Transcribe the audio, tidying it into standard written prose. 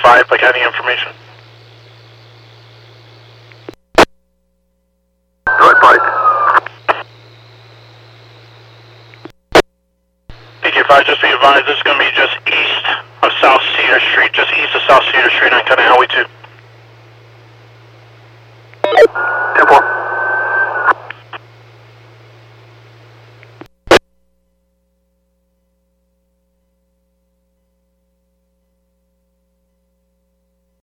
5, like any information. Direct flight. PJ5, just be advised, this is going to be just east of South Cedar Street, just east of South Cedar Street on Highway 2.